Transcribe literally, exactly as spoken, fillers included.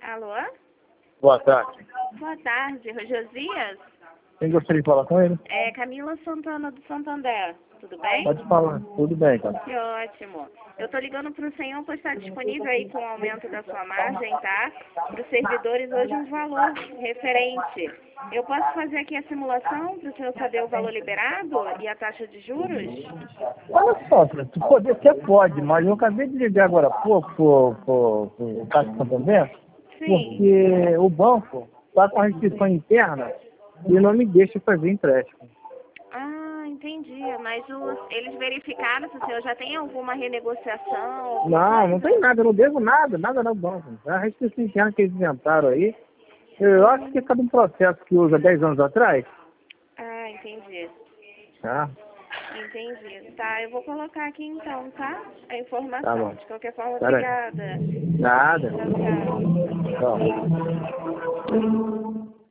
Alô? Boa tarde. Boa tarde, Josias? Quem gostaria de falar com ele? É Camila Santana do Santander, tudo bem? Pode falar. Tudo bem, cara. Que ótimo. Eu tô ligando pro senhor, pois está disponível aí com o aumento da sua margem, tá? Para os servidores hoje um valor referente. Eu posso fazer aqui a simulação para o senhor saber o valor liberado e a taxa de juros? Olha só, cara, tu poder, você pode, mas eu acabei de ligar agora há pouco pro, pro, pro Caixa Santander, Sim. porque o banco está com a restrição interna e não me deixa fazer empréstimo. Ah, entendi. Mas os, eles verificaram se o senhor já tem alguma renegociação? Alguma Não, não coisa? tem nada, eu não devo nada, nada no banco. É a restrição interna que eles inventaram aí. Eu acho que é cada um processo que usa dez anos atrás. Ah, entendi. Tá? Entendi. Tá, eu vou colocar aqui então, tá? A informação. Tá bom. De qualquer forma, Pera aí. obrigada. Nada. Tchau, tchau. Tchau.